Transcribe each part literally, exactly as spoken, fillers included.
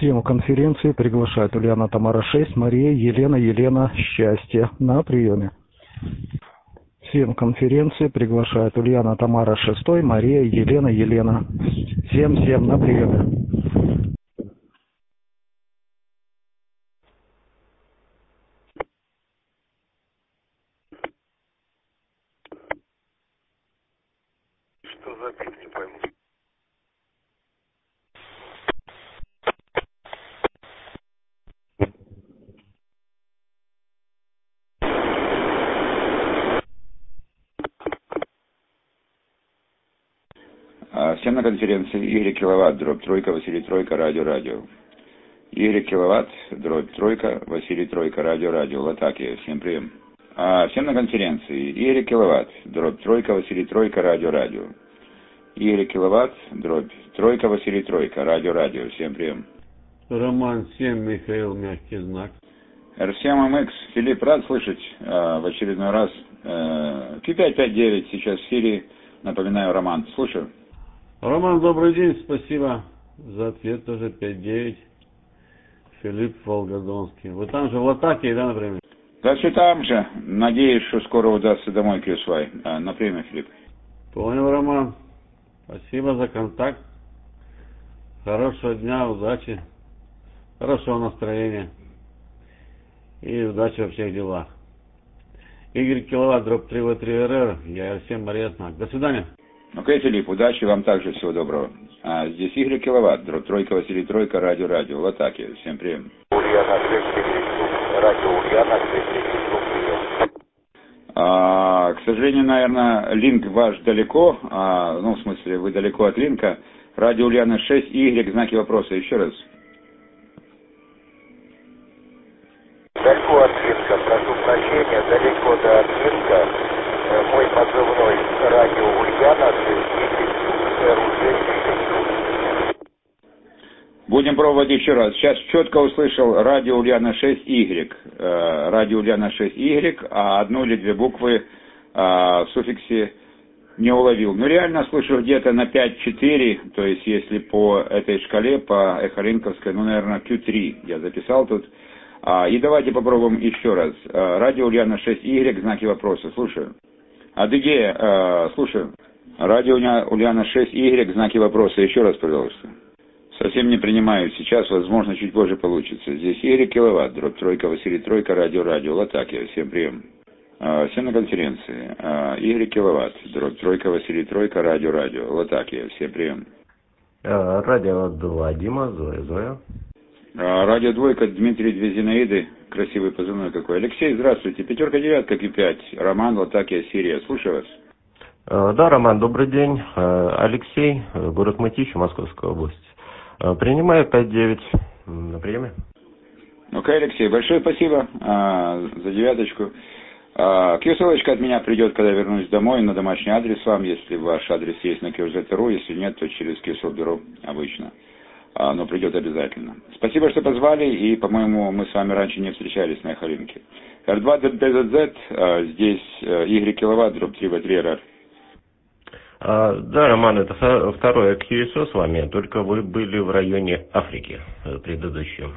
Съем конференции приглашает Ульяна Тамара шесть, Мария, Елена, Елена, Счастье на приеме. Съем конференции приглашает Ульяна Тамара шесть, Мария, Елена, Елена. Всем, всем на приеме. Что за пик, не пойму. Всем на конференции Y киловатт, дробь тройка, Василий Тройка, радио, радио. Y киловатт, дробь тройка, Василий Тройка, радио, радио. Латакия, всем прием. А, всем на конференции Y киловатт, дробь тройка, Василий Тройка, радио, радио. Y киловатт, дробь тройка, Василий Тройка, радио, радио. Всем прием. Роман семь, Михаил, мягкий знак. эр семь эм икс, Филипп, рад слышать э, в очередной раз. Э, Q пять пять девять сейчас в Сирии. Напоминаю, Роман, слушаю. Роман, добрый день, спасибо за ответ, тоже пять девять. Филипп Волгодонский. Вы там же в Латакии, да, например? Да, все там же. Надеюсь, что скоро удастся домой кью эс уай. А, на время, Филипп. Понял, Роман. Спасибо за контакт. Хорошего дня, удачи. Хорошего настроения. И удачи во всех делах. Y киловатт, дробь три вэ три эр эр. Я эр семь, Мария Знак. До свидания. Окей, Филипп, удачи, вам также всего доброго. А, здесь Y киловатт, дробь тройка, Василий Тройка, радио, радио. В атаке. Всем прием. Ульяна шесть, радио Ульяна шесть, а, к сожалению, наверное, линк ваш далеко. А, ну, в смысле, вы далеко от линка. Радио Ульяна шесть, Y, знаки вопроса. Еще раз. Далеко от линка, прошу прощения, далеко до от линка. Мой позывной радио Ульяна шесть. Будем пробовать еще раз. Сейчас четко услышал радио Ульяна шесть Y. Э, радио Ульяна шесть Y, а одну или две буквы э, в суффиксе не уловил. Но реально слышу где-то на пять четыре, то есть если по этой шкале, по эхолинковской, ну, наверное, кью три я записал тут. А, и давайте попробуем еще раз. А, радио Ульяна шесть Y, знаки вопроса. Слушаю. Адыгея, а, слушаю. Радио Ульяна шесть Y, знаки вопроса. Еще раз, пожалуйста. Совсем не принимаю сейчас, возможно, чуть позже получится. Здесь Y киловатт, дробь тройка, Василий Тройка, радио, радио. Латакия, всем прием. А, всем на конференции. А, Y киловатт, дробь тройка, Василий Тройка, радио, радио. Латакия, всем прием. А, радио два, Дима, Зоя, Зоя. Радио двойка, Дмитрий, две Зинаиды, красивый позывной какой. Алексей, здравствуйте, пятерка, девятка, Q пять, Роман, Латакия, Сирия, слушаю вас. А, да, Роман, добрый день, а, Алексей, город Мытищи, Московская область. А, принимаю пять девять на приеме. Окей, Алексей, большое спасибо а, за девяточку. А, кью-ссылочка от меня придет, когда вернусь домой, на домашний адрес вам, если ваш адрес есть на кью зет точка ру, если нет, то через кью-ссыл-бюро обычно. Но придет обязательно. Спасибо, что позвали, и, по-моему, мы с вами раньше не встречались на эхолинке. эр два дэ зет зет, здесь Y киловатт, дробь три вэ три эр эр. А, да, Роман, это второе кью эс о с вами, только вы были в районе Африки предыдущем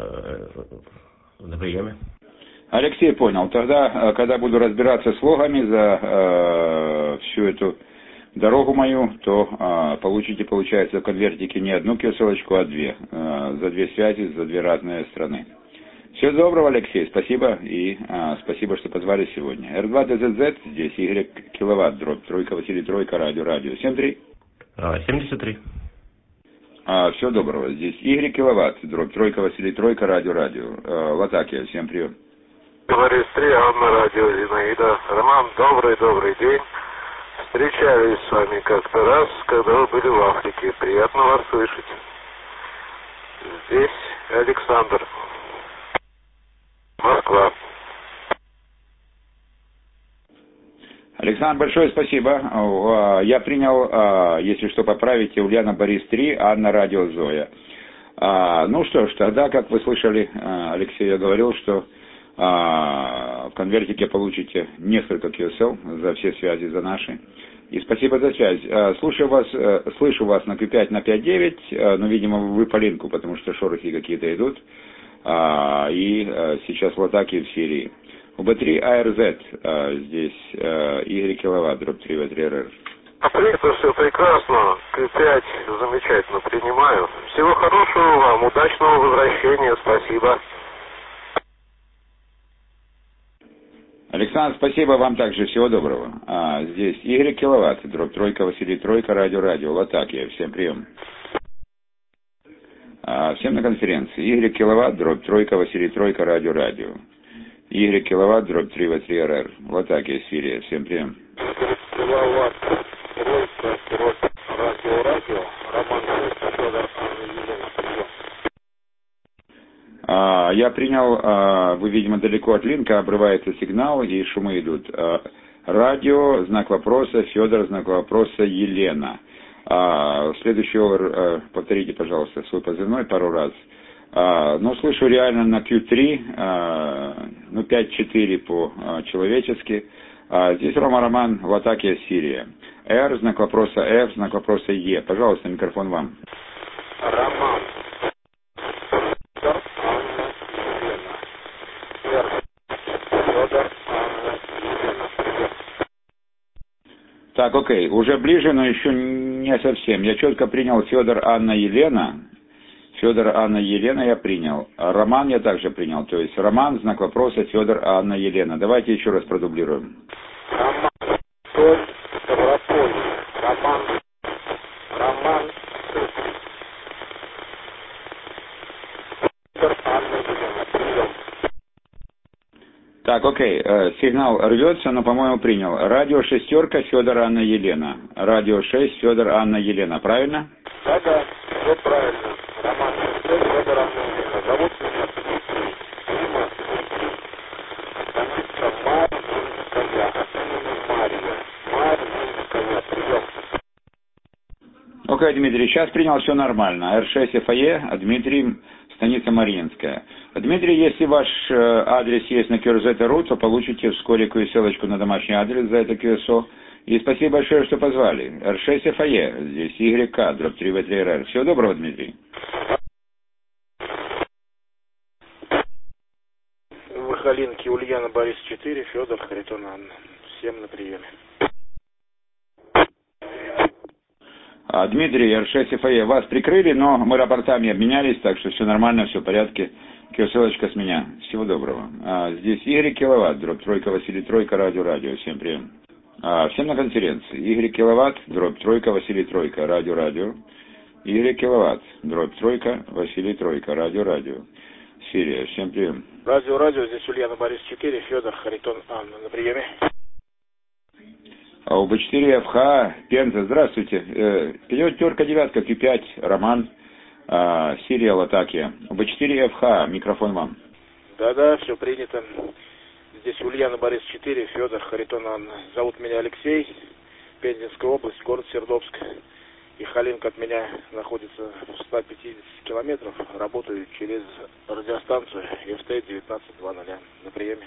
на приеме. Алексей, понял. Тогда, когда буду разбираться с логами за э, всю эту дорогу мою, то а, получите, получается, в конвертике не одну кью-ссылочку, а две. А, за две связи, за две разные страны. Всего доброго, Алексей, спасибо. И а, спасибо, что позвали сегодня. эр два дэ зет зет, здесь Y киловатт, дробь тройка, Василий Тройка, радио, радио. семь три. А, семьдесят три. А, всего доброго. Здесь Y киловатт, дробь тройка, Василий Тройка, радио, радио. А, Латакия, всем прием. Борис три, Анна, радио Зинаида. Роман, добрый-добрый день. Встречались с вами как-то раз, когда вы были в Африке. Приятно вас слышать. Здесь Александр. Москва. Александр, большое спасибо. Я принял, если что, поправите, Ульяна Борис три, Анна радио Зоя. Ну что ж, тогда, как вы слышали, Алексей, я говорил, что в конвертике получите несколько кью эс эл за все связи, за наши. И спасибо за связь. Слушаю вас, слышу вас на кью пять на пять девять, но, видимо, вы по линку, потому что шорохи какие-то идут. И сейчас в атаке в Сирии. У бэ три а эр зет здесь Y киловатт, дробь три вэ три эр эр. Принято, все прекрасно. кью пять замечательно принимаю. Всего хорошего вам, удачного возвращения, спасибо. Александр, спасибо вам также, всего доброго. А, здесь Y киловатт, дробь тройка, Василий Тройка, радио, радио, Латакия, всем прием. А, всем на конференции. Y киловатт, дробь тройка, Василий Тройка, радио, радио. Y киловатт, дробь три вэ три эр эр, Латакия, Сирия, всем прием. Киловатт, тройка, дробь, радио, радио, Роман, Федор, Елена, прием. А, я принял, а, вы, видимо, далеко от линка, обрывается сигнал и шумы идут. А, радио, знак вопроса, Федор, знак вопроса, Елена. А, следующий овер, а, повторите, пожалуйста, свой позывной пару раз. А, ну, слышу реально на кью три, а, ну, пять четыре по-человечески. А, здесь Рома Роман, Латакия, Сирия. R, знак вопроса F, знак вопроса E. Пожалуйста, микрофон вам. Роман. Так, окей, уже ближе, но еще не совсем. Я четко принял Федор, Анна, Елена. Федор, Анна, Елена я принял. А Роман я также принял. То есть Роман, знак вопроса, Федор, Анна, Елена. Давайте еще раз продублируем. Роман, Толь, Ставрополь. Роман, Роман, Федор, Анна, Елена. Прием. Так, окей, э, сигнал рвется, но, по-моему, принял. Радио шестерка, Федор, Анна, Елена. Радио шесть, Федор, Анна, Елена. Правильно? Да, да, все правильно. Роман, Федор, Анна, Елена. Зовут меня Дмитрий. Дима, Дмитрий. Станица Марьинская. Мария. Марьинская. Прием. Окей, Дмитрий, сейчас принял, все нормально. эр шесть эф а е, а Дмитрий, станица Марьинская. Дмитрий, если ваш э, адрес есть на кью эр зет точка ру, то получите вскоре ссылочку на домашний адрес за это кью эс о. И спасибо большое, что позвали. эр шесть эф а е, здесь Y К, дробь три вэ три эр эр. Всего доброго, Дмитрий. Выхолинки, Ульяна, Борис четыре, Федор, Харитон, Анна. Всем на приеме. А, Дмитрий, эр шесть эф а е, вас прикрыли, но мы рапортами обменялись, так что все нормально, все в порядке. Ссылочка с меня. Всего доброго. А, здесь Y киловатт, дробь тройка, Василий Тройка, радио, радио. Всем прием. А, всем на конференции. Y киловатт, дробь тройка, Василий Тройка, радио, радио. Y киловатт, дробь тройка, Василий Тройка, радио, радио. Сирия. Всем прием. Радио, радио, здесь Ульяна, Борис четыре, Федор, Харитон, Анна. На приеме. А у бэ четыре эф ха, Пенза, здравствуйте. Э, пятерка, девятка, кью пять, Роман, э, Сирия, Латакия. у бэ четыре эф ха, микрофон вам. Да-да, все принято. Здесь Ульяна, Борис четыре, Федор, Харитон, Анна. Зовут меня Алексей, Пензенская область, город Сердобск. И Халинка от меня находится в ста пятидесяти километров. Работаю через радиостанцию эф тэ девятнадцать двадцать. На приеме.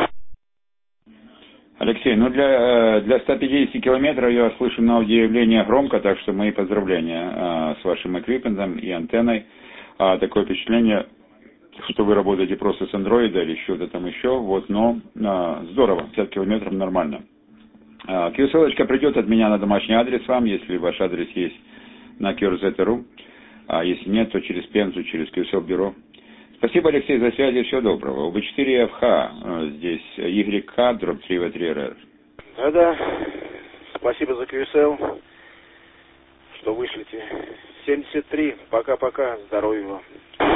Алексей, ну для, для ста пятидесяти километров я слышу на аудиоявление громко, так что мои поздравления а, с вашим эквипментом и антенной. А, такое впечатление, что вы работаете просто с андроида или что-то там еще, вот, но а, здорово, пятьдесят километров нормально. А, ссылочка придет от меня на домашний адрес вам, если ваш адрес есть на кью эр зет точка ру, а если нет, то через Пензу, через кью эс эл бюро. Спасибо, Алексей, за связь и всего доброго. у бэ четыре эф ха, здесь Y К, дробь три вэ три эр эр. Да-да, спасибо за кью эс эл, что вышлите. семьдесят три, пока-пока, здоровья вам.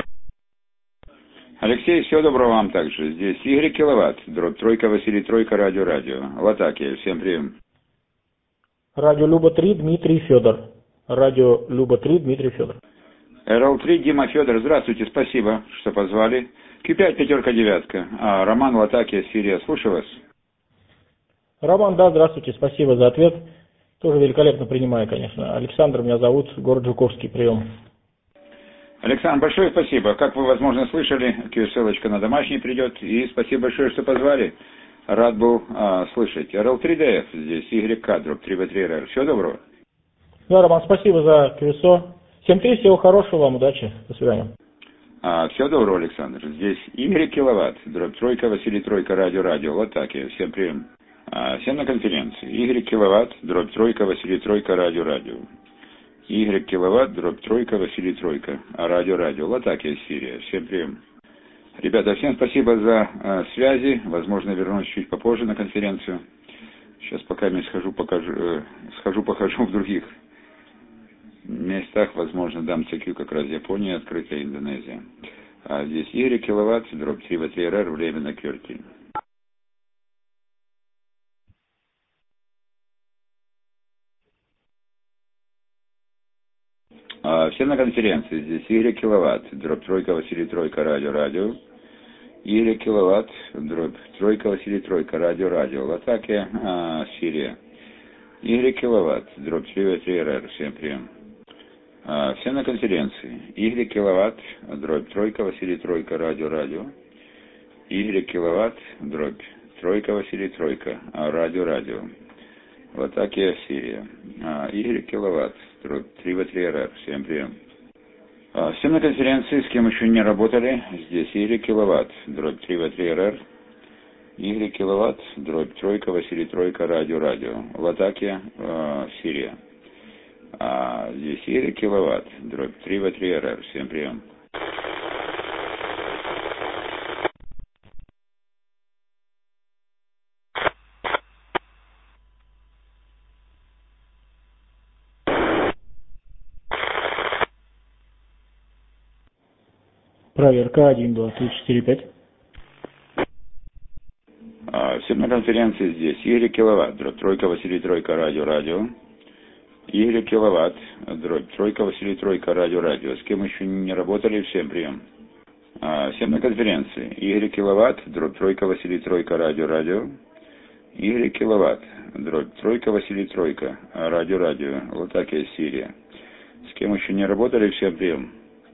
Алексей, всего доброго вам также. Здесь Y киловатт, дробь тройка, Василий Тройка, радио, радио. Латакия, всем прием. Радио Люба три, Дмитрий Федор. Радио Люба три, Дмитрий Федор. эр эл три, Дима Федор, здравствуйте, спасибо, что позвали. кью пять, пятерка, девятка. А, Роман, Латакия, Сирия, слушаю вас. Роман, да, здравствуйте, спасибо за ответ. Тоже великолепно принимаю, конечно. Александр меня зовут, город Жуковский, прием. Александр, большое спасибо. Как вы, возможно, слышали, ссылочка на домашний придет. И спасибо большое, что позвали. Рад был а, слышать. эр эл три дэ эф здесь, игрек ка, дробь три вэ три эр эр. Всего доброго. Да, Роман, спасибо за колесо. Всем три, всего хорошего вам, удачи. До свидания. А, всего доброго, Александр. Здесь Игорь Киловатт, дробь тройка, Василий Тройка, радио, радио. Вот так я. Всем прием. А, всем на конференции. Игорь Киловатт, дробь тройка, Василий Тройка, радио, радио. Игорь Киловатт, дробь тройка, Василий Тройка, радио, радио. Вот так я, Сирия. Всем прием. Ребята, всем спасибо за э, связи. Возможно, вернусь чуть попозже на конференцию. Сейчас пока я схожу, покажу, э, схожу, покажу в других местах. Возможно, дам цикл как раз Япония, открытая Индонезия. А здесь Игорь Киловатт, дробь три вэ три эр эр, время на Кёрти. А, все на конференции. Здесь Игорь Киловатт, дробь тройка, Василий Тройка, радио, радио. Игорь Киловатт, дробь тройка, Василий Тройка, радио, радио. Латакия, а, Сирия. Игорь Киловатт, дробь три вэ три эр эр. Всем прием. А, все на конференции. Игорь Киловатт, дробь тройка, Василий Тройка, радио, радио. Игорь Киловатт, дробь тройка, Василий Тройка, радио, радио. Латакия, Сирия. А, Игорь Киловатт, дробь три вэ три эр эр. Всем прием. А, всем на конференции, с кем еще не работали, здесь Игорь Киловатт, дробь три вэ три эр эр. Игорь Киловатт, дробь тройка, Василий Тройка, радио, радио. Латакия, э, Сирия. А, здесь Игорь Киловатт, дробь три вэ три эр эр. Всем прием. Проверка один, два, три, четыре, пять. А, всем на конференции здесь Игорь Киловатт, дробь тройка, Василий Тройка, радио, радио. Игорь Киловатт, дробь тройка, Василий Тройка, радио, радио. С кем еще не работали, всем прием. А, всем на конференции. Игорь Киловатт, дробь тройка, Василий Тройка, радио, радио. Игорь Киловатт, дробь тройка, Василий Тройка, радио, радио. Латакия, Сирия. С кем еще не работали, всем прием.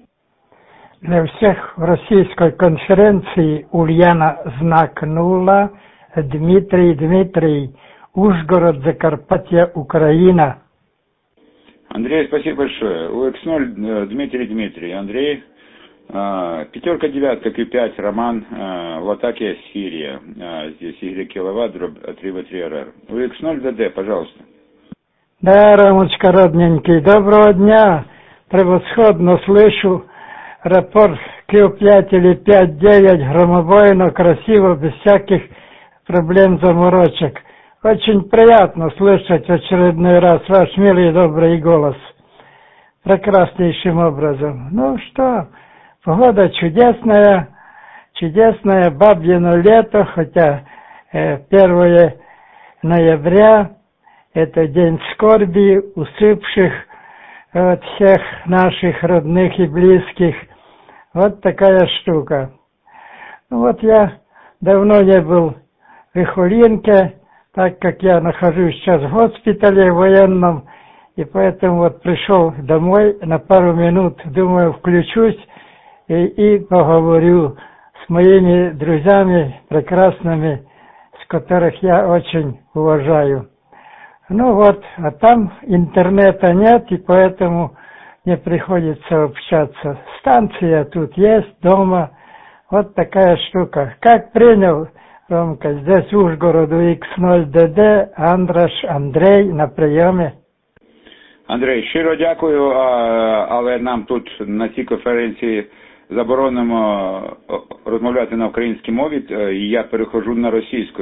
Для всех в российской конференции Ульяна знак нула, Дмитрий Дмитрий, Ужгород, Закарпатье, Украина. Андрей, спасибо большое. У икс ноль Дмитрий Дмитрий. Андрей, э, пятерка, девятка, Q пять, Роман, э, Латакия, Сирия. Э, здесь Игорь Киловатт, дробь три вэ три эр эр. У икс ноль дэ дэ, пожалуйста. Да, Ромочка, родненький, доброго дня. Превосходно слышу. Рапорт Q пять или пять девять, громобойно, красиво, без всяких проблем, заморочек. Очень приятно слышать в очередной раз ваш милый и добрый голос. Прекраснейшим образом. Ну что, погода чудесная, чудесное бабьино лето, хотя э, первое ноября, это день скорби, усыпших от всех наших родных и близких. Вот такая штука. Вот я давно не был в Ихулинке, так как я нахожусь сейчас в госпитале военном, и поэтому вот пришел домой на пару минут, думаю, включусь и, и поговорю с моими друзьями прекрасными, с которых я очень уважаю. Ну вот, а там интернета нет, и поэтому не приходится общаться. Станция тут есть, дома. Вот такая штука. Как принял, Ромка, здесь в Ужгороду ікс ноль дэ дэ, Андраш Андрей на прийомі. Андрей, щиро дякую, але нам тут на цій конференції заборонено розмовляти на українській мові, і я перехожу на російську,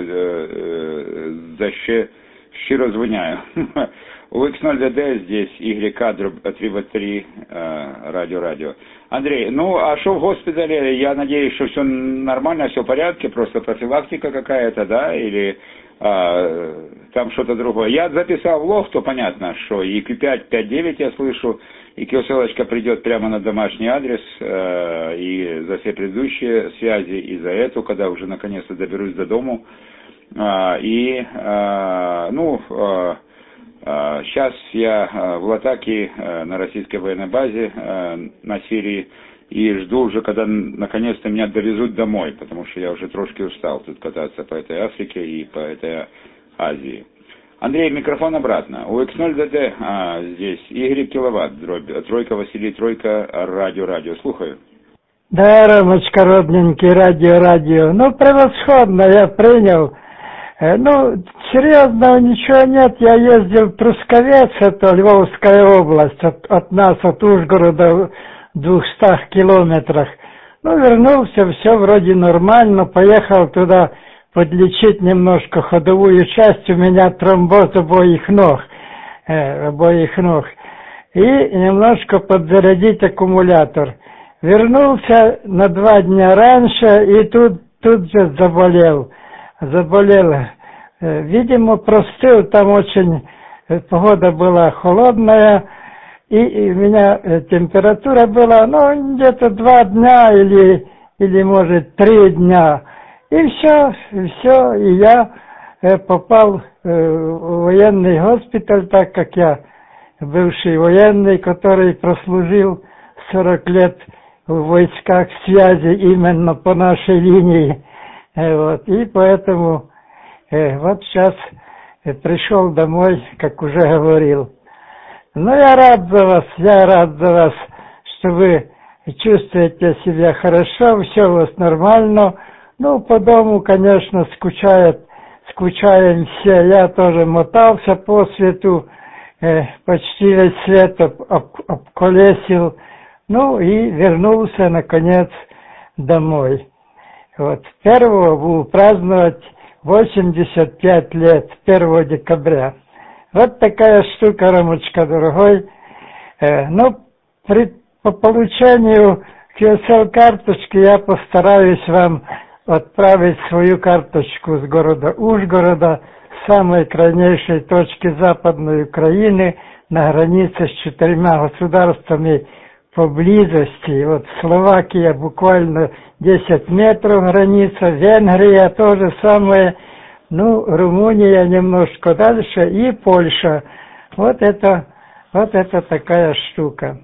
за що щиро звиняю. У ікс ноль дэ дэ здесь Игорь К, три вэ три, радио, радио. Андрей, ну а что в госпитале? Я надеюсь, что все нормально, все в порядке, просто профилактика какая-то, да, или а, там что-то другое. Я записал влог, то понятно, что и Q пять, пять девять я слышу, и ссылочка придет прямо на домашний адрес, а, и за все предыдущие связи, и за эту, когда уже наконец-то доберусь до дому. А, и, а, ну, а, сейчас я в Латакии на российской военной базе на Сирии. и жду уже, когда наконец-то меня довезут домой, потому что я уже трошки устал тут кататься по этой Африке и по этой Азии. Андрей, микрофон обратно. У икс ноль дэ дэ а, здесь Y киловатт, дробь, тройка Василий, тройка, радио, радио. Слухаю. Да, Ромочка, родненький, радио, радио. Ну, превосходно, я принял. Ну, серьезного ничего нет. Я ездил в Трусковец, это Львовская область, от, от нас, от Ужгорода, в двухстах километрах. Ну, вернулся, все вроде нормально, поехал туда подлечить немножко ходовую часть, у меня тромбоз обоих ног, э, обоих ног, и немножко подзарядить аккумулятор. Вернулся на два дня раньше и тут, тут же заболел. Заболел. Видимо, простыл, там очень погода была холодная, и, и у меня температура была, ну, где-то два дня или, или может, три дня. И все, и все, и я попал в военный госпиталь, так как я бывший военный, который прослужил сорок лет в войсках связи именно по нашей линии. Вот, и поэтому э, вот сейчас э, пришел домой, как уже говорил. Но я рад за вас, я рад за вас, что вы чувствуете себя хорошо, все у вас нормально. Ну, по дому, конечно, скучает, скучаем все. Я тоже мотался по свету, э, почти весь свет об, об, обколесил. Ну и вернулся, наконец, домой. Вот, первого буду праздновать восемьдесят пять лет, первого декабря. Вот такая штука, Ромочка, дорогой. Э, ну, при, по получению кью эс эл-карточки я постараюсь вам отправить свою карточку с города Ужгорода, с самой крайнейшей точки Западной Украины, на границе с четырьмя государствами поблизости. Вот Словакия буквально десять метров граница, Венгрия то же самое, ну, Румыния немножко дальше и Польша. Вот это, вот это такая штука.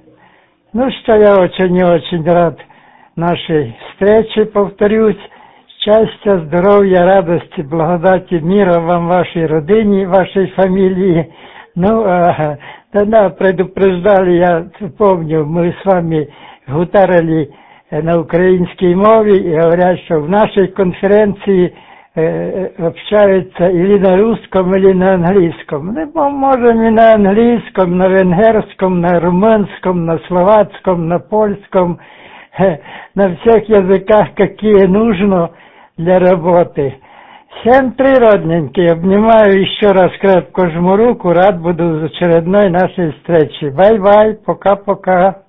Ну что, я очень и очень рад нашей встрече, повторюсь. Счастья, здоровья, радости, благодати, мира вам, вашей родине, вашей фамилии. Ну, а, тогда предупреждали, я помню, мы с вами гутарили на украинской мове и говорят, что в нашей конференции э, общаются или на русском, или на английском. Мы можем и на английском, на венгерском, на румынском, на словацком, на польском, э, на всех языках, какие нужно для работы. Всем три, родненькие, обнимаю еще раз, крепко жму руку, рад буду в очередной нашей встрече. Бай-бай, пока-пока.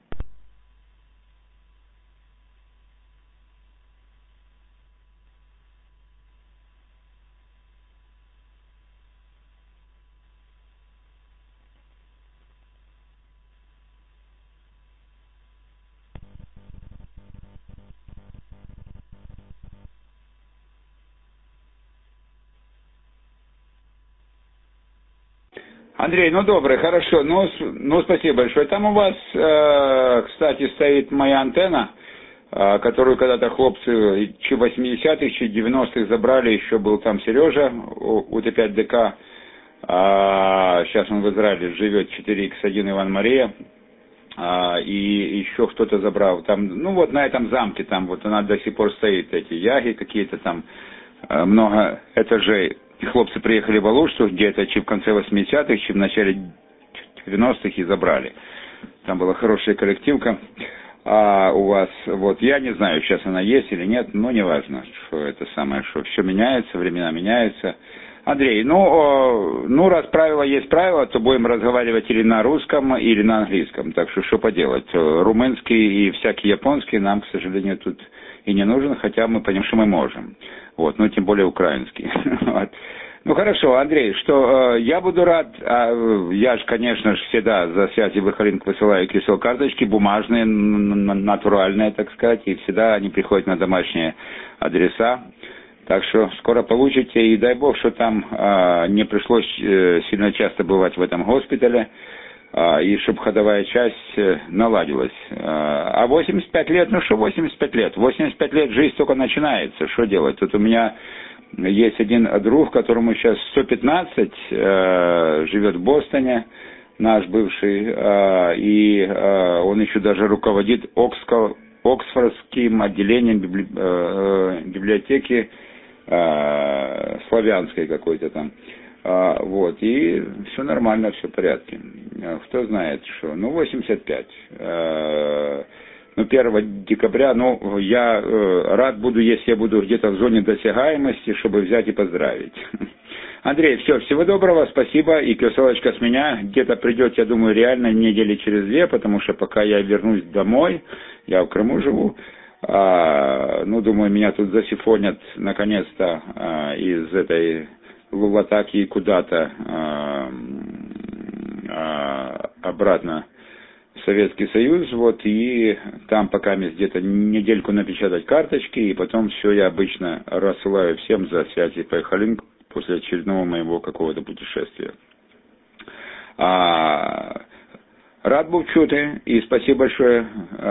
Андрей, ну добрый, хорошо, ну, ну спасибо большое. Там у вас, э, кстати, стоит моя антенна, э, которую когда-то хлопцы чи восьмидесятых, чи девяностых забрали, еще был там Сережа, у Т пять Д К, а сейчас он в Израиле живет, четыре икс один Иван Мария, а, и еще кто-то забрал, там, ну вот на этом замке, там вот она до сих пор стоит, эти яги какие-то там, много этажей. И хлопцы приехали в Алушту где-то чи в конце восьмидесятых, чи в начале девяностых и забрали. Там была хорошая коллективка. А у вас, вот, я не знаю, сейчас она есть или нет, но не важно, что это самое, что все меняется, времена меняются. Андрей, ну, ну, раз правило есть правило, то будем разговаривать или на русском, или на английском. Так что, что поделать? Румынский и всякий японский нам, к сожалению, тут и не нужен, хотя мы понимаем, что мы можем. Вот, ну, тем более украинский. Вот. Ну, хорошо, Андрей, что э, я буду рад, э, я же, конечно же, всегда за связь и выхолинг высылаю кью эс эл-карточки, бумажные, натуральные, так сказать, и всегда они приходят на домашние адреса. Так что скоро получите, и дай бог, что там э, не пришлось э, сильно часто бывать в этом госпитале. и чтобы ходовая часть наладилась. А восемьдесят пять лет, ну что восемьдесят пять лет? восемьдесят пять лет жизнь только начинается, что делать? Тут у меня есть один друг, которому сейчас сто пятнадцать, живет в Бостоне, наш бывший, и он еще даже руководит Оксфордским отделением библиотеки славянской какой-то там. А, вот, и все нормально, все в порядке. Кто знает, что. Ну, восемьдесят пять. А, ну, первого декабря, ну, я э, рад буду, если я буду где-то в зоне досягаемости, чтобы взять и поздравить. Андрей, все, всего доброго, спасибо, и квесолочка с меня. Где-то придет, я думаю, реально недели через две, потому что пока я вернусь домой, я в Крыму живу, а, ну, думаю, меня тут засифонят, наконец-то, а, из этой Лулатаки куда-то а, а, обратно в Советский Союз, вот, и там пока мне где-то недельку напечатать карточки, и потом все я обычно рассылаю всем за связи по Халинг после очередного моего какого-то путешествия. А, рад был чути, и спасибо большое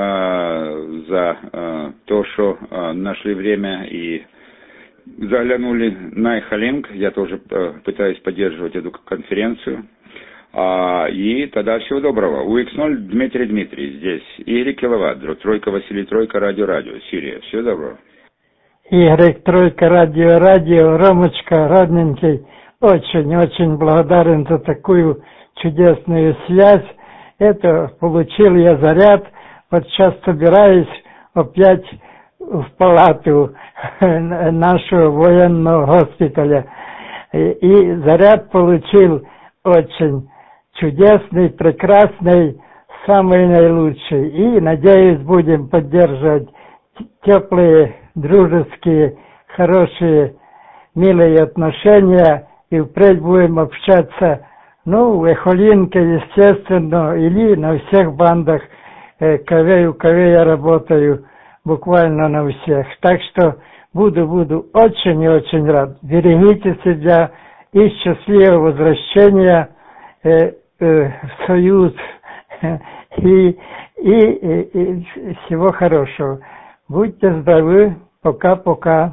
а, за а, то, что а, нашли время и заглянули на Эхолинг. Я тоже э, пытаюсь поддерживать эту конференцию. А, и тогда всего доброго. У икс ноль Дмитрий Дмитрий здесь. Игорь Киловатт, Тройка Василий Тройка, Радио Радио, Сирия. Всего доброго. Игорь Тройка, Радио Радио, Ромочка, родненький, очень-очень благодарен за такую чудесную связь. Это получил я заряд. Вот сейчас собираюсь опять в палату нашего военного госпиталя. И, и заряд получил очень чудесный, прекрасный, самый наилучший. И, надеюсь, будем поддерживать теплые, дружеские, хорошие, милые отношения. И впредь будем общаться, ну, в Эхолинке, естественно, или на всех бандах, э, КВ, у КВ я работаю, буквально на всех. Так что буду, буду очень и очень рад. Берегите себя и счастливого возвращения э, э, в Союз и, и, и, и всего хорошего. Будьте здоровы. Пока-пока.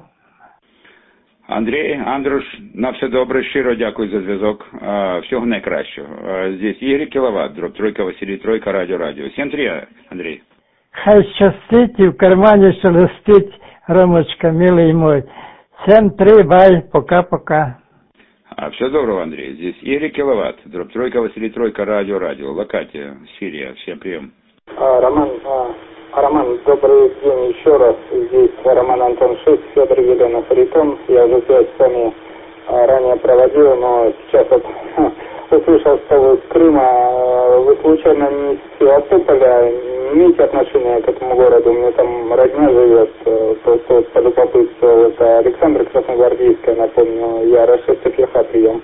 Андрій, Андруш, на все добре, щиро дякую за зв'язок. Всього найкращого. Здесь Ігор Кіловатт, дроб Тройка Василій Тройка, Радіо Радіо. Всім три, Андрій. Хай щастить і в кармані шелестить, Ромочка, милий мой. Всем три, бай, пока-пока. А, все доброго, Андрей. Здесь Игорь Киловатт, дроб Тройка Василий Тройка, Радио Радио, Локатия, Сирия. Всем прием. А, Роман, а, Роман, добрый день еще раз. Здесь Роман Антон шесть, Федор Елена Харитон. Я уже связь с вами а, ранее проводил, но сейчас вот услышал, что вы из Крыма. Вы случайно не из Севастополя, не имеете отношения к этому городу? У меня там родня живет, просто вот по любопытству. Это Александр Красногвардейская, напомню, я Рашид Афиха, прием.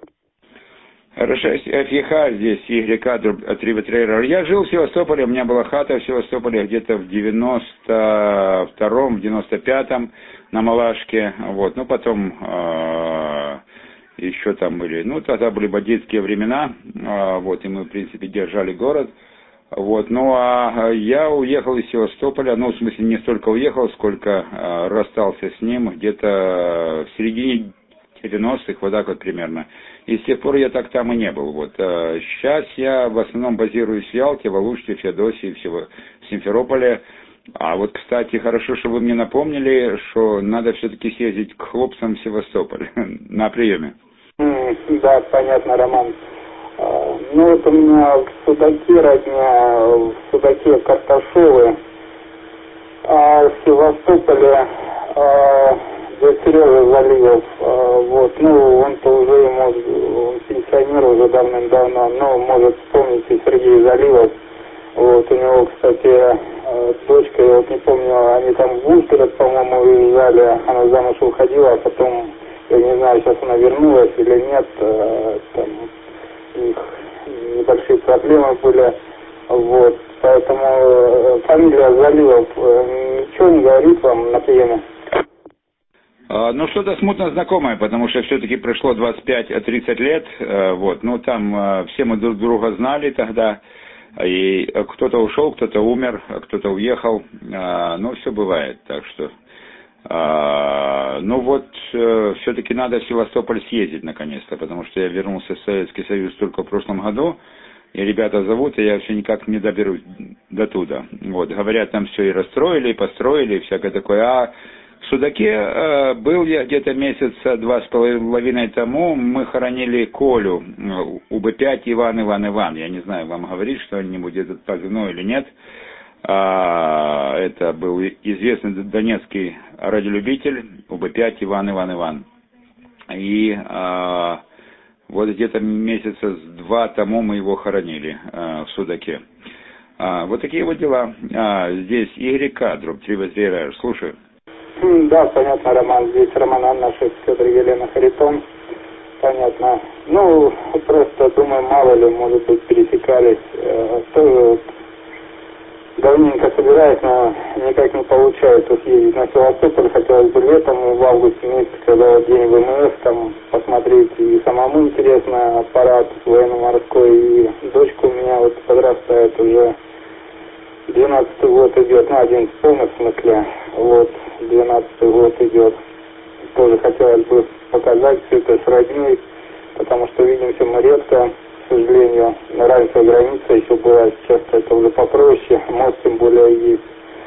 Рашид Афиха, здесь Игорь три Трейер. Я жил в Севастополе, у меня была хата в Севастополе где-то в девяносто втором, в девяносто пятом на Малашке, вот, ну потом... Э- еще там были, ну, тогда были бандитские времена, вот, и мы, в принципе, держали город, вот, ну, а я уехал из Севастополя, ну, в смысле, не столько уехал, сколько а, расстался с ним где-то в середине девяностых, вот так вот примерно, и с тех пор я так там и не был, вот, а, сейчас я в основном базируюсь в Ялте, в Алуште, в Феодосии, в Симферополе. А вот, кстати, хорошо, что вы мне напомнили, что надо все-таки съездить к хлопцам в Севастополь на приеме. Mm, да, понятно, Роман. А, ну вот у меня в Судаке родня, в Судаке Карташовы, а в Севастополе а, для Сережи Заливов, а, вот, ну он-то уже, может, он пенсионер уже давным-давно, но может вспомнить и Сергей Заливов. Вот, у него, кстати, дочка, я вот не помню, они там в Ужгород, по-моему, уезжали, она замуж уходила, а потом, я не знаю, сейчас она вернулась или нет, там у них небольшие проблемы были, вот, поэтому фамилия Заливов ничего не говорит вам на приеме? Ну, что-то смутно знакомое, потому что все-таки прошло двадцать пять тридцать лет, вот, ну, там все мы друг друга знали тогда, и кто-то ушел, кто-то умер, кто-то уехал, ну, все бывает, так что, ну, вот, все-таки надо в Севастополь съездить, наконец-то, потому что я вернулся в Советский Союз только в прошлом году, и ребята зовут, и я все никак не доберусь до туда, вот, говорят, там все и расстроили, и построили, и всякое такое, а в Судаке э, был я где-то месяца два с половиной тому, мы хоронили Колю, У Б пять Иван Иван Иван, я не знаю, вам говорит что-нибудь этот позывной или нет, а, это был известный донецкий радиолюбитель, У Б пять Иван Иван Иван, и а, вот где-то месяца с два тому мы его хоронили а, в Судаке. А, вот такие вот дела. А, здесь Игорь Кадров, три Возрера, слушаю. Да, понятно, Роман. Здесь Роман Анна, шесть, Федор, Елена, Харитон. Понятно. Ну, просто думаю, мало ли, может быть, пересекались. Э, тоже вот давненько собираюсь, но никак не получается съездить на Севастополь. Хотелось бы летом, в августе месяце, когда вот день ВМС, там посмотреть. И самому интересно, аппарат военно-морской. И дочка у меня вот подрастает уже. двенадцатый год идет, ну, одиннадцатый в полном смысле, вот, двенадцатый год идет. Тоже хотелось бы показать все это с родней, потому что видимся мы редко, к сожалению. Раньше граница еще была, сейчас это уже попроще, мост тем более есть.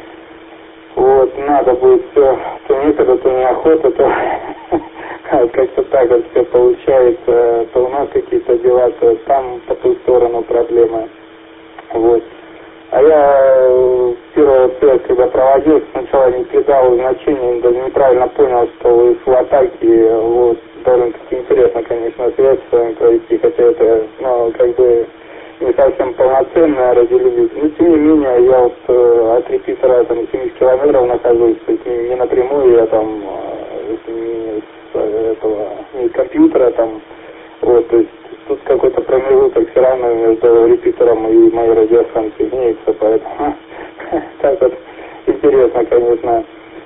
Вот, надо будет все, то некогда, то неохота, то как-то так вот все получается, то у нас какие-то дела, то там по ту сторону проблемы, вот. А я первый связь, когда проводил, сначала не придал значения, даже неправильно понял, что вы в атаке, вот, довольно-таки интересно, конечно, связь с вами провести, хотя это, ну, как бы не совсем полноценная радиолюбитель. Но, тем не менее, я вот э, от репетитора, там, семьдесят километров нахожусь, то есть не, не напрямую, я там, э, не с этого, не с компьютера, там, вот, то есть тут какой-то промежуток все равно между репитером и моей радиостанцией имеется, поэтому так вот интересно, конечно.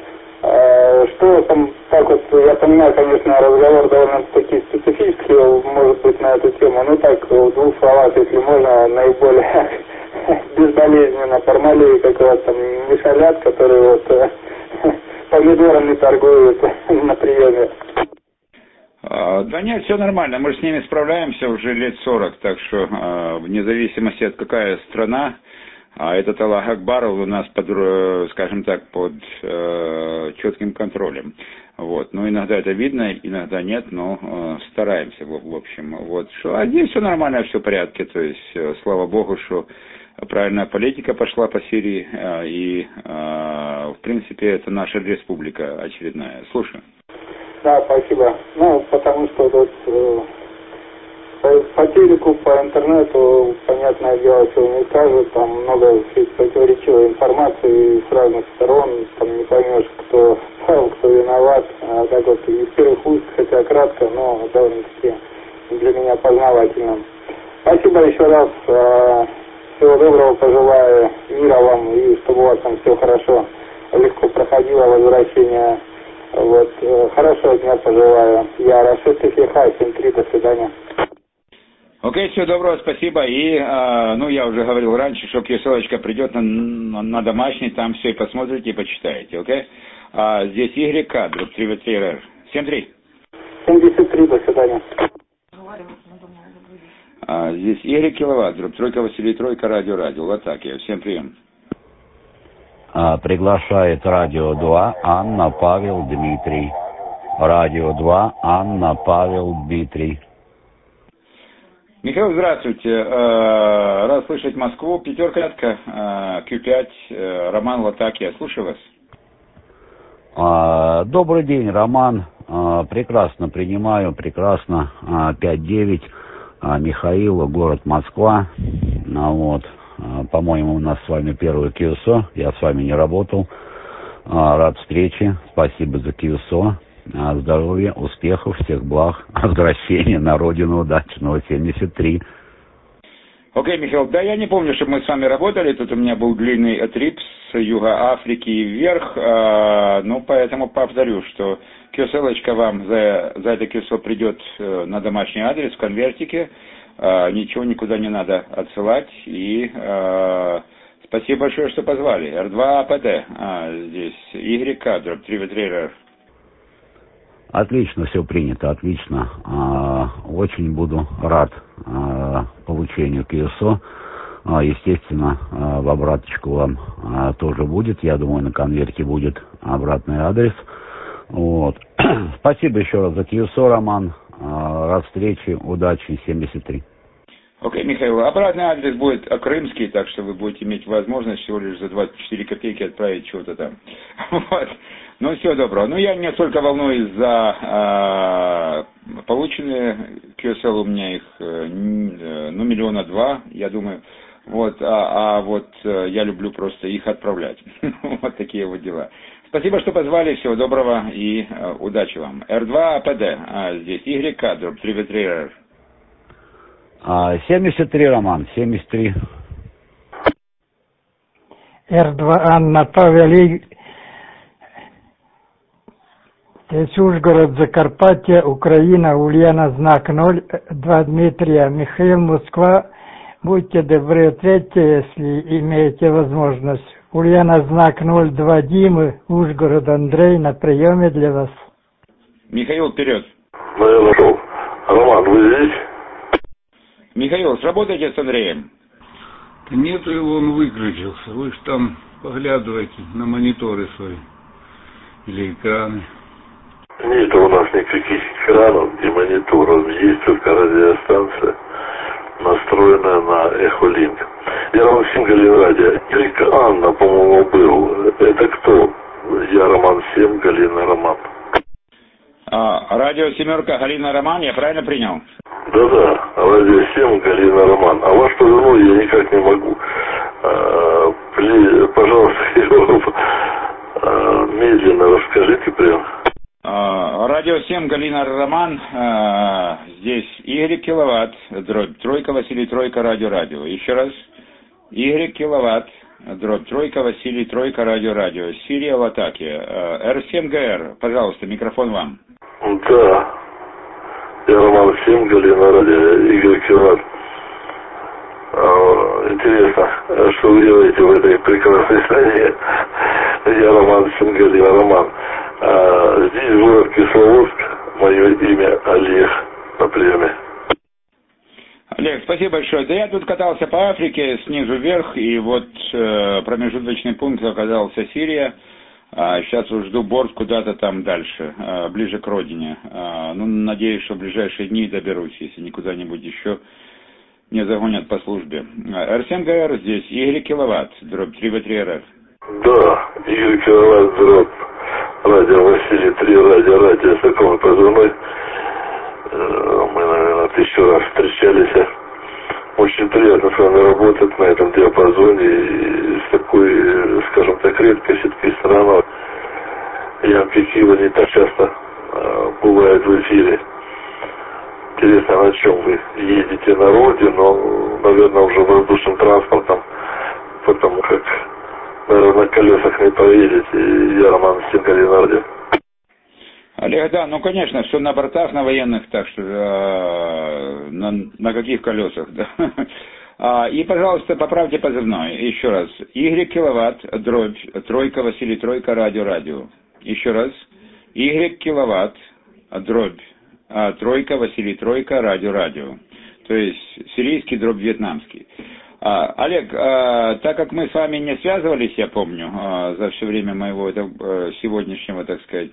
А, что там, так вот, я понимаю, конечно, разговор довольно-таки специфический, может быть, на эту тему, ну так, в двух словах, если можно, наиболее безболезненно, формалии, как у вас там Мишалят, который вот помидорами торгует на приеме. Да нет, все нормально, мы же с ними справляемся уже лет сорок, так что э, вне зависимости от какая страна, а этот Аллах Акбар у нас, под, скажем так, под э, четким контролем. Вот. Но иногда это видно, иногда нет, но э, стараемся, в, в общем. Вот. Что, а здесь все нормально, все в порядке, то есть, э, слава Богу, что правильная политика пошла по Сирии, э, и, э, в принципе, это наша республика очередная. Слушай. Да, спасибо. Ну, потому что вот э, по, по телеку, по интернету, понятное дело, что не скажут, там много противоречивой информации с разных сторон, там не поймешь, кто прав, кто виноват, а так вот из первых уст, хотя кратко, но довольно-таки для меня познавательно. Спасибо еще раз, э, всего доброго, пожелаю мира вам, и чтобы у вас там все хорошо, легко проходило возвращение. Вот, хорошего дня пожелаю. Я Рашид Ифиха, семь три, до свидания. Окей, всего доброго, спасибо. И, э, ну, я уже говорил раньше, что ссылочка придет на, на, на домашний, там все и посмотрите, и почитаете, окей? А здесь Игорь Кадров, три вэ три эр эр. семь три. семьдесят три, до свидания. А здесь Игорь Киловатт, тройка Василий, тройка, радио, радио, в атаке. Всем прием. Приглашает Радио два Анна, Павел, Дмитрий. Радио два Анна, Павел, Дмитрий. Михаил, здравствуйте. Рад слышать Москву. Пятерка, Q пять, Роман Латакия. Слушаю вас. Добрый день, Роман. Прекрасно принимаю, прекрасно. пять девять, Михаил, город Москва. Вот. По-моему, у нас с вами первый КЮСО. Я с вами не работал. Рад встрече. Спасибо за КЮСО. Здоровья, успехов, всех благ. Возвращения на родину удачного семьдесят три. Окей, Михаил, да, я не помню, чтобы мы с вами работали, тут у меня был длинный трип с юга Африки вверх, э, ну, поэтому повторю, что кью эс эл-очка вам за, за это кью эс о придет э, на домашний адрес в конвертике, э, ничего никуда не надо отсылать, и э, спасибо большое, что позвали. эр два а пэ дэ, а, здесь Y, дробь три вэ три эр эр. Отлично, все принято, отлично. Очень буду рад получению кью эс о. Естественно, в обраточку вам тоже будет. Я думаю, на конверте будет обратный адрес. Вот. Спасибо еще раз за кью эс о, Роман. Рад встрече, удачи, семьдесят три. Окей, Михаил, обратный адрес будет крымский, так что вы будете иметь возможность всего лишь за двадцать четыре копейки отправить чего-то там. Вот. Ну, всего доброго. Ну, я не столько волнуюсь за а, полученные кью эс эл, у меня их, ну, миллиона два, я думаю. Вот, а, а вот я люблю просто их отправлять. Вот такие вот дела. Спасибо, что позвали, всего доброго и а, удачи вам. эр два а пэ дэ, а, здесь Y, дробь три вэ три эр эр. семьдесят три, Роман, семьдесят три. эр два Анна Павел, здесь Ужгород, Закарпатье, Украина, Ульяна, знак ноль, два Дмитрия, Михаил, Москва. Будьте добры, ответьте, если имеете возможность. Ульяна, знак ноль, два Димы, Ужгород, Андрей, на приеме для вас. Михаил, вперед. Ну, я нашел. Роман, вы здесь? Михаил, сработайте с Андреем. Нету его, он выключился. Вы же там поглядывайте на мониторы свои или экраны. Нет у нас никаких экранов и мониторов. Есть только радиостанция, настроенная на Эхолинк. Я Максим Галин Радио. Ирик Анна, по-моему, был. Это кто? Я Роман семь, Галина Роман. А, радио семерка, Галина Роман, я правильно принял? Да-да, радио семь, Галина Роман. А вашу жену я никак не могу. А, пли, пожалуйста, а, медленно расскажите прям. А, радио семь, Галина Роман, а, здесь Y киловатт, дробь тройка, Василий тройка, радио радио. Еще раз. Y киловатт, дробь тройка, Василий тройка, радио радио. Сирия в атаке. эр семь гэ эр, пожалуйста, микрофон вам. Да. Я Роман семь, Галина Радио, Y киловатт. А, интересно, что вы делаете в этой прекрасной стране? Я Роман семь, Галина Роман. А, здесь город Кисловодск, мое имя Олег, на приеме. Олег, спасибо большое. Да я тут катался по Африке снизу вверх, и вот э, промежуточный пункт оказался Сирия. А, сейчас вот жду борт куда-то там дальше, э, ближе к родине. А, ну, надеюсь, что в ближайшие дни доберусь, если не куда-нибудь еще не загонят по службе. эр семь гэ эр здесь, Y киловатт, дробь три вэ три эр эр. Да, Y киловатт, дробь. Радио Василий три, радио, радио, знакомый позывной. Мы, наверное, тысячу раз встречались. Очень приятно с вами работать на этом диапазоне и с такой, скажем так, редкой все-таки стороной. Ямки Киева не так часто бывают в эфире. Интересно, на чем вы едете на родину, наверное, уже воздушным транспортом, потому как, наверное, на колесах не поедете. Я Роман Сингалинарди. Олег, да, ну конечно, что на бортах, на военных, так что э, на, на каких колесах, да. А, и, пожалуйста, поправьте позывной. Еще раз. Y киловатт, дробь, тройка, Василий тройка, радио, радио. Еще раз. Y киловатт, дробь, а, тройка, Василий тройка, радио, радио. То есть сирийский, дробь, вьетнамский. А, Олег, а, так как мы с вами не связывались, я помню, а, за все время моего это, а, сегодняшнего, так сказать,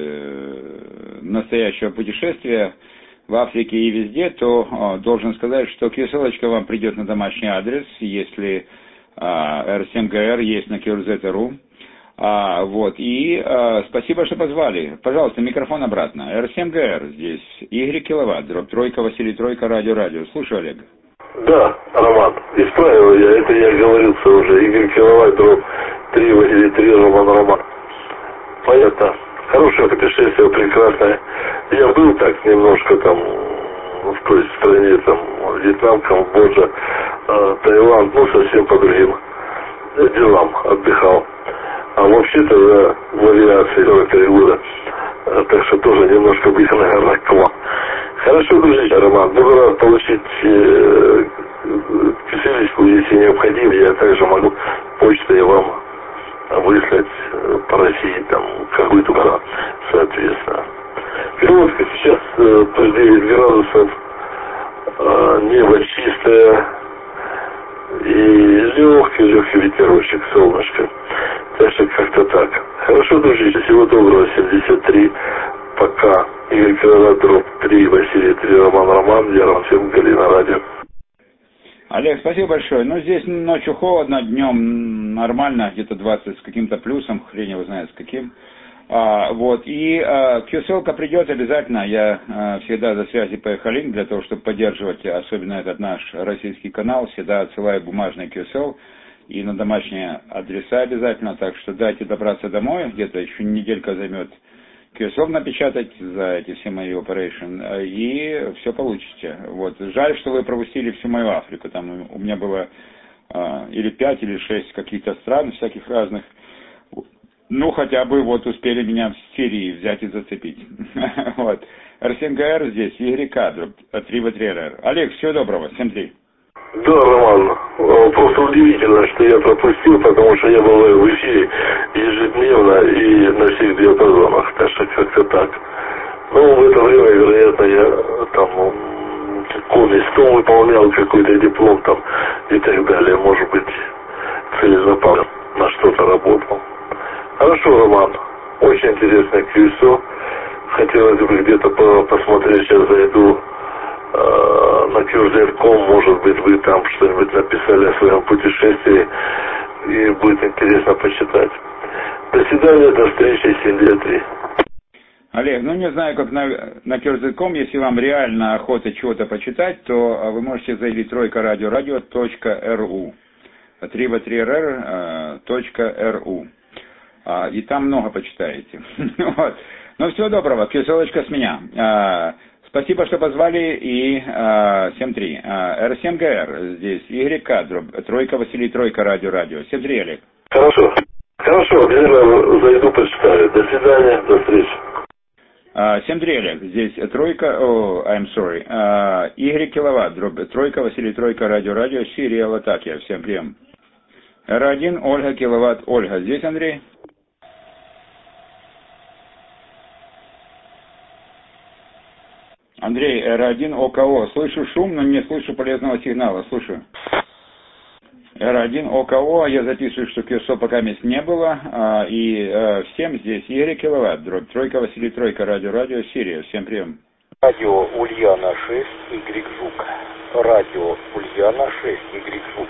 э, настоящего путешествия в Африке и везде, то а, должен сказать, что кью эс эл-очка вам придет на домашний адрес, если а, эр семь гэ эр есть на кью эр зет точка ру. А, вот, и а, спасибо, что позвали. Пожалуйста, микрофон обратно. эр семь гэ эр здесь, Y киловатт, дробь тройка, Василий тройка, радио, радио. Слушаю, Олег. Да, Роман, исправил я, это я говорился уже, Y киловатт, дробь три или три, Роман, Роман. Понятно. Хорошее путешествие, прекрасное. Я был так немножко там в той стране, там, Вьетнам, Камбоджа, э, Таиланд, ну, совсем по другим делам отдыхал. А вообще-то я в авиации сорок три года, э, так что тоже немножко близко, наверное, к вам. Хорошо, друзья, Роман, буду рад получить э, писалечку, если необходимо. Я также могу почтой вам выслать э, по России там какую-то гора, соответственно. Переводка сейчас э, плюс девять градусов, э, небо чистое и легкий, легкий ветерочек, солнышко. Так что как-то так. Хорошо, друзья, всего доброго, семьдесят три. Пока. Игорь Кироват, дробь три, Василий три, Роман Роман, я Роман Фем, Галина, радио. Олег, спасибо большое. Ну, здесь ночью холодно, днем нормально, где-то двадцать с каким-то плюсом, хрен его знает с каким. А, вот, и а, кью эс эл-ка придет обязательно, я а, всегда за связи по Эхолинк, для того, чтобы поддерживать, особенно этот наш российский канал, всегда отсылаю бумажный кью эс эл и на домашние адреса обязательно, так что дайте добраться домой, где-то еще неделька займет кью эс эл напечатать за эти все мои operation, и все получите. Вот. Жаль, что вы пропустили всю мою Африку, там у меня было а, или пять, или шесть каких-то стран, всяких разных. Ну, хотя бы вот успели меня в Сирии взять и зацепить. Вот. эр семь гэ эр здесь, Игорь Кадров, три вэ три эр эр. Олег, всего доброго, семь три. Да, Роман, просто удивительно, что я пропустил, потому что я был в эфире ежедневно и на всех диапазонах, так что как-то так. Ну, в это время, вероятно, я там комиссом выполнял какой-то диплом там и так далее, может быть, целенаправленно на что-то работал. Хорошо, Роман, очень интересное кью эс о. Хотелось бы где-то посмотреть, сейчас зайду э, на кьюрзет точка ком, может быть, вы там что-нибудь написали о своем путешествии, и будет интересно почитать. До свидания, до встречи, семь девять три. Олег, ну не знаю, как на, на кьюрзет точка ком, если вам реально охота чего-то почитать, то вы можете зайти тройка радио радио точка эр у, три вэ три эр эр точка эр у. А, и там много почитаете. Вот. Ну, всего доброго, кью эс эл-очка с меня. А, спасибо, что позвали, и а, семь три. А, эр семь гэ эр здесь, Игорь Кадров, тройка Василий, тройка радио, радио. семь три, Олег. Хорошо. Хорошо, обязательно зайду, почитаю. До свидания, до встречи. А, семь три, Олег, здесь тройка, о, oh, I'm sorry, а, Игорь Киловатт, дробь, тройка Василий, тройка радио, радио, Сирия, Латакия, всем прием. эр один, Ольга Киловатт, Ольга, здесь Андрей. Андрей, эр один, о ка о. Слышу шум, но не слышу полезного сигнала. Слушаю. эр один, о ка о. Я записываю, что кью эс о пока мест не было. А, и а, всем здесь Игорь Киловатт. Дробь тройка, Василий, тройка, радио, радио, Сирия. Всем прием. Радио Ульяна шесть, Игорь Жук. Радио Ульяна шесть, Игорь Жук.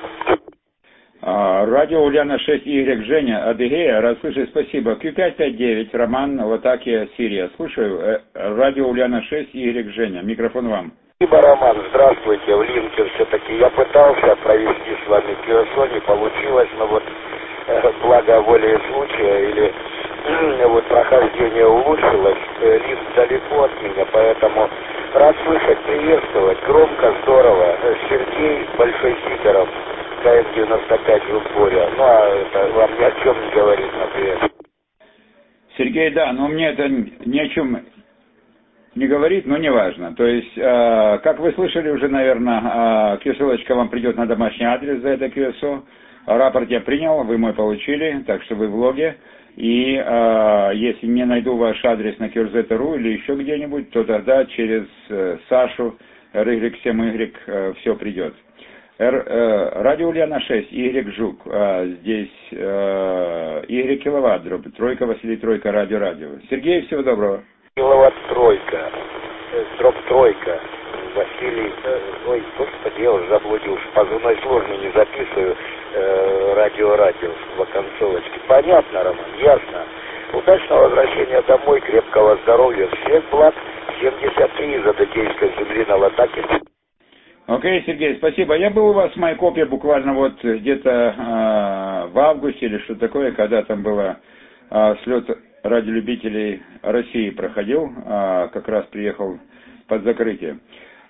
А, радио Ульяна шесть, Игорь Женя, Адыгея, рад слышать, спасибо. кью пять пять девять, Роман, Латакия, Сирия. Слушаю. Радио Ульяна шесть, Игорь Женя. Микрофон вам. Спасибо, Роман. Здравствуйте. В Линке все-таки я пытался провести с вами кью эс о, не получилось, но вот э, благо воли случая или э, вот прохождение улучшилось. Э, Линк далеко от меня, поэтому рад слышать, приветствовать. Громко, здорово. Э, Сергей Большой Сидоров. ка эм девяносто пять Югория. Ну, а это вам ни о чем не говорит, например. Сергей, да, но мне это ни о чем не говорит, но не важно. То есть, э, как вы слышали уже, наверное, э, кью эс эл-очка вам придет на домашний адрес за это кью эс о. Рапорт я принял, вы мой получили, так что вы в логе. И э, если не найду ваш адрес на кьюрзет точка ру или еще где-нибудь, то тогда через э, Сашу, эр игрек семь игрек, э, все придет. Р, э, радио Ульяна шесть, Игорь Жук, э, здесь э, Игорь Киловатт, дробь, тройка Василий, тройка, радио, радио. Сергей, всего доброго. Киловатт тройка, э, дробь тройка, Василий, э, ой, господи, я уже заблудился, позывной сложный не записываю, э, радио, радио, в оконцовочке. Понятно, Роман, ясно. Удачного возвращения домой, крепкого здоровья, всех благ, семьдесят три из Адыгейской земли на Латаке. Окей, okay, Сергей, спасибо. Я был у вас в Майкопе буквально вот где-то э, в августе или что такое, когда там было э, слет радиолюбителей России проходил, э, как раз приехал под закрытие.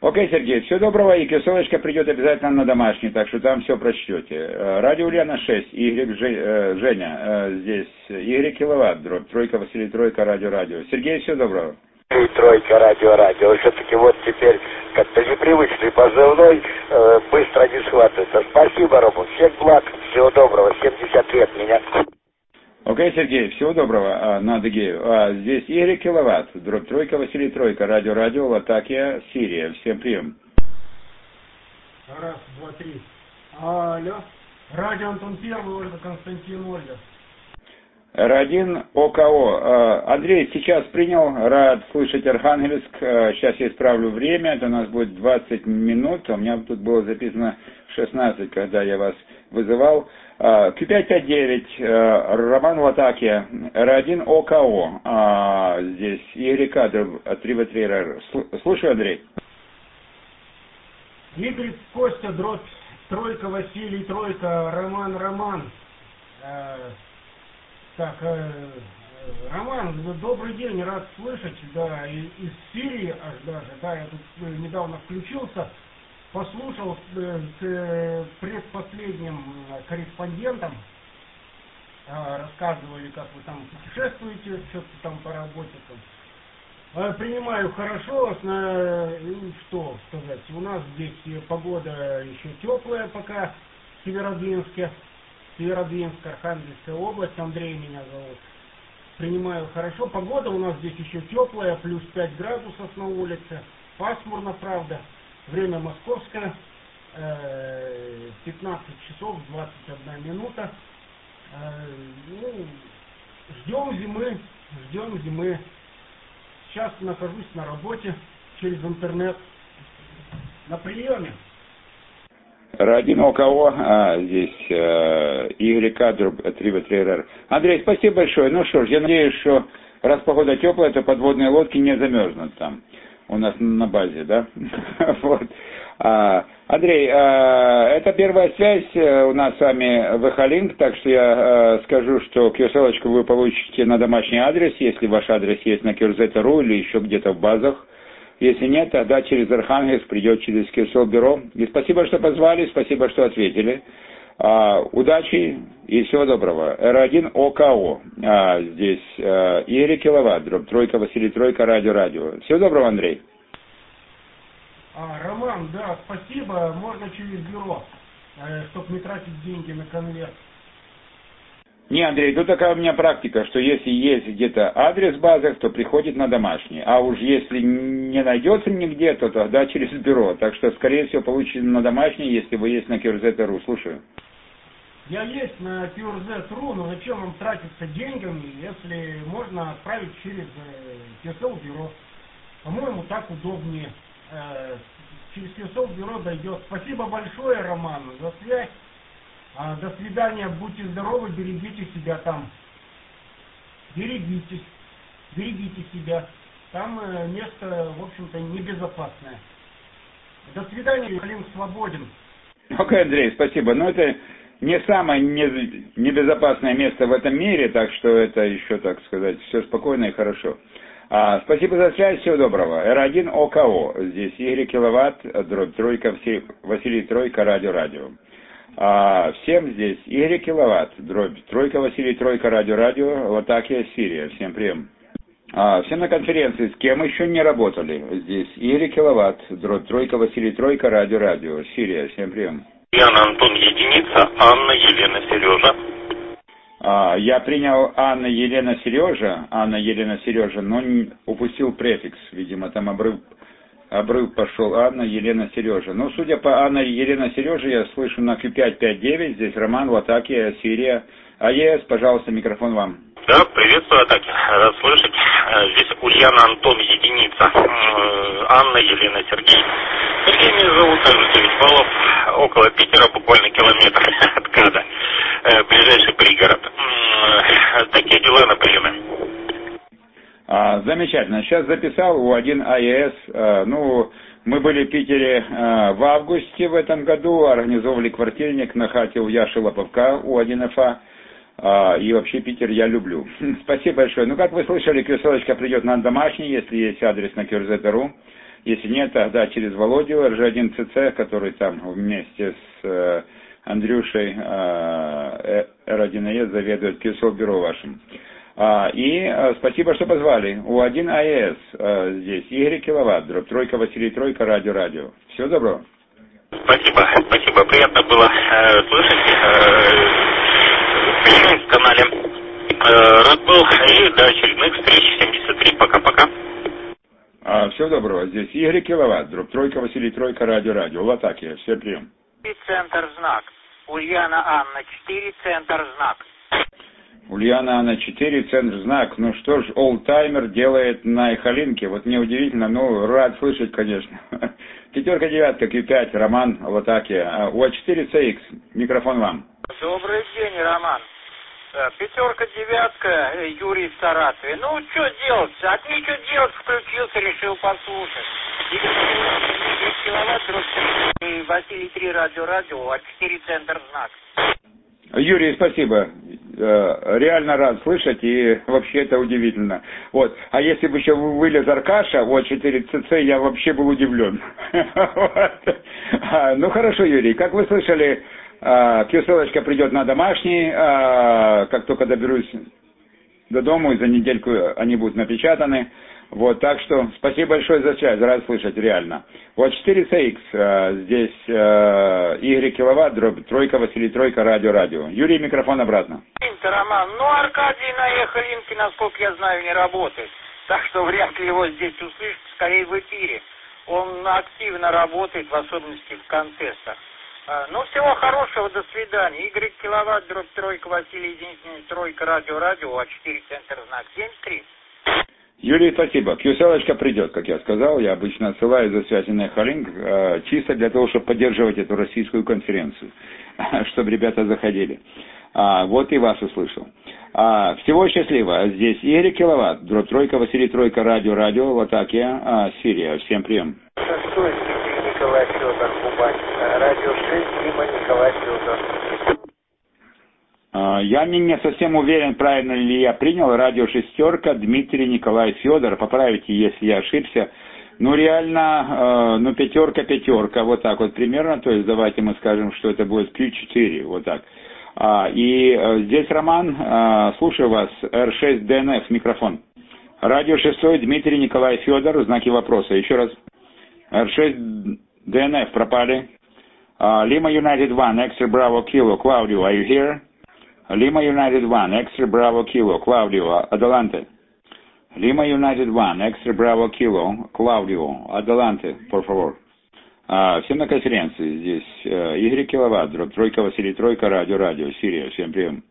Окей, Сергей, всего доброго, и кирсовочка придет обязательно на домашний, так что там все прочтете. Радио Ульяна шесть, Y, Женя, здесь, Y киловатт, дробь, тройка, Василий, тройка, радио, радио. Сергей, всего доброго. И тройка, радио, радио. Все-таки вот теперь как-то непривычный позывной, э, быстро не схватывается. Спасибо, Рома, всех благ, всего доброго, семьдесят лет меня. Окей, okay, Сергей, всего доброго, а, на Адыгею. А, здесь Y киловатт, дробь тройка, Василий тройка, радио, радио, Латакия, Сирия. Всем прием. Раз, два, три. Алло. Радио Антон Первый, Ольга, Константин, Ольга. эр один ОКО. Андрей, сейчас принял, рад слышать Архангельск. Сейчас я исправлю время, это у нас будет двадцать минут. У меня тут было записано шестнадцать, когда я вас вызывал. Q пять пять девять, Роман Латакия, эр один ОКО. Здесь Игорь Кадров от три вэ три эр эр. Слушаю, Андрей. Игорь, Костя, дробь, тройка, Василий, тройка, Роман, Роман. Так, э, Роман, добрый день, рад слышать, да, и, из Сирии аж даже, да, я тут недавно включился, послушал э, с э, предпоследним корреспондентом, э, рассказывали, как вы там путешествуете, что-то там по работе там. Э, принимаю хорошо, э, что сказать, у нас здесь погода еще теплая пока в Северодвинске. Северодвинск, Архангельская область, Андрей меня зовут. Принимаю хорошо. Погода у нас здесь еще теплая, плюс пять градусов на улице. Пасмурно, правда. Время московское, пятнадцать часов двадцать одна минута. Ну, ждем зимы, ждем зимы. Сейчас нахожусь на работе через интернет. На приеме. Радио ОКО, а, здесь э, Игорь Кадров, три вэ три эр эр. Андрей, спасибо большое. Ну что ж, я надеюсь, что раз погода теплая, то подводные лодки не замерзнут там у нас на базе, да? Вот. А, Андрей, а, это первая связь у нас с вами в Эхолинк, так что я а, скажу, что кью эс эл-очку вы получите на домашний адрес, если ваш адрес есть на кирзет точка ру или еще где-то в базах. Если нет, тогда через Архангельск придет через кью эс эл-бюро. И спасибо, что позвали, спасибо, что ответили. А, удачи и всего доброго. эр один ОКО. А, здесь а, Игорь киловатт, дробь тройка, Василий тройка, радио, радио. Всего доброго, Андрей. А, Роман, да, спасибо. Можно через бюро, э, чтобы не тратить деньги на конверт. Не, Андрей, тут такая у меня практика, что если есть где-то адрес в базах, то приходит на домашний. А уж если не найдется нигде, то тогда через бюро. Так что, скорее всего, получите на домашний, если вы есть на кирзет точка ру. Слушаю. Я есть на кирзет точка ру, но зачем вам тратиться деньгами, если можно отправить через кью эс эл-бюро? По-моему, так удобнее. Э, через кью эс эл-бюро дойдет. Спасибо большое, Роман, за связь. А, до свидания, будьте здоровы, берегите себя там. Берегитесь, берегите себя. Там э, место, в общем-то, небезопасное. До свидания, Клим свободен. Окей, okay, Андрей, спасибо. Но это не самое не, небезопасное место в этом мире, так что это еще, так сказать, все спокойно и хорошо. А, спасибо за связь, всего доброго. эр один ОКО, здесь Игорь киловатт, дробь тройка, Василий тройка, радио, радио. А, всем здесь Игорь киловатт, дробь тройка, Василий тройка, радио, радио, Латакия, Сирия. Всем прием. А, всем на конференции, с кем еще не работали. Здесь Игорь киловатт, дробь тройка, Василий тройка, радио, радио, Сирия. Всем прием. Яна, Антон, единица, Анна, Елена, Сережа. А, я принял Анна, Елена, Сережа, Анна, Елена, Сережа, но не, упустил префикс, видимо, там обрыв. Обрыв пошел. Анна, Елена, Сережа. Ну, судя по Анна, Елена, Сережа, я слышу на кью пять пять девять. Здесь Роман, Латакия, Сирия. АЕС, пожалуйста, микрофон вам. Да, приветствую, Атаки. Рад слышать. Здесь Ульяна, Антон, единица. Анна, Елена, Сергей. Сергей меня зовут, также девять баллов. Около Питера, буквально километр от КАДа. Ближайший пригород. Такие дела на приеме. А, замечательно. Сейчас записал у один АЕС. А, ну, мы были в Питере а, в августе в этом году, организовывали квартирник на хате у Яши Лоповка у один эф а. А, и вообще Питер я люблю. Спасибо большое. Ну, как вы слышали, кью эс эл-очка придет на домашний, если есть адрес на кирзет точка ру. Если нет, тогда через Володю, эр жэ один цэ цэ, который там вместе с э, Андрюшей э, эр один а эс заведует кью-бюро вашим. А, и а, спасибо, что позвали. У один а эс а, здесь Игорь Киловатт, дробь тройка, Василий Тройка, радио, радио. Всего доброго. Спасибо, спасибо. Приятно было э, слышать э, в канале э, Рад был. И до очередных встреч. семьдесят три. Пока-пока. А, всего доброго. Здесь Игорь Киловатт, дробь тройка, Василий Тройка, радио, радио. В атаке. Всем прием. Центр знак. Ульяна Анна четыре, центр знак. Ульяна Анна четыре, центр знак. Ну что ж, олдтаймер делает на Эхолинке. Вот мне удивительно, ну рад слышать, конечно. Пятерка, девятка, кью пять, Роман в атаке. У а четыре си икс, микрофон вам. Добрый день, Роман. Пятерка, девятка, Юрий в Саратове. Ну, что делать? От нечего делать, включился, решил послушать. И Василий три, радио, радио, а четыре, центр знак. Юрий, спасибо. Реально рад слышать, и вообще это удивительно. Вот. А если бы еще вылез Аркаша, вот четыре си си, я вообще был удивлен. Ну хорошо, Юрий, как вы слышали, кью-ссылочка придет на домашний, как только доберусь до дому, и за недельку они будут напечатаны. Вот, так что спасибо большое за связь, рад слышать, реально. У а четыре си икс, здесь э, Игорь Киловатт, дробь тройка, Василий Тройка, радио, радио. Юрий, микрофон обратно. Роман, ну Аркадий на Эхолинке, насколько я знаю, не работает. Так что вряд ли его здесь услышат, скорее в эфире. Он активно работает, в особенности в контестах. Ну, всего хорошего, до свидания. Игорь Киловатт, дробь тройка, Василий Тройка, радио, радио, а четыре, центр знак, семьдесят три. Юрий, спасибо. Кью-ссылочка придет, как я сказал. Я обычно отсылаю за связи на Эхолинк, э, чисто для того, чтобы поддерживать эту российскую конференцию, чтобы ребята заходили. А, вот и вас услышал. А, всего счастливо. Здесь Игорь Киловатт, дробь тройка, Василий Тройка, радио, радио, в атаке, а, Сирия. Всем прием. Шестой, Николай Федор, Кубань. Радио шесть, Дима Николай Федор. Я не, не совсем уверен, правильно ли я принял. Радио шестерка, Дмитрий Николай Федор. Поправите, если я ошибся. Ну, реально, э, ну, пятерка, пятерка, вот так вот примерно. То есть, давайте мы скажем, что это будет кью четыре, вот так. А, и э, здесь Роман, э, слушаю вас, эр шесть дэ эн эф, микрофон. Радио шестой, Дмитрий Николай Федор, знаки вопроса. Еще раз. эр шесть дэ эн эф пропали. Lima United one, Extra Bravo Kilo, Claudio, are you here? Lima United one, Extra Bravo Kilo, Claudio, adelante. Lima United one, Extra Bravo Kilo, Claudio, adelante, por favor. А, всем на конференции. Здесь э, Игорь Киловатт, дробь тройка, Василий Тройка, радио, радио, Сирия. Всем прием.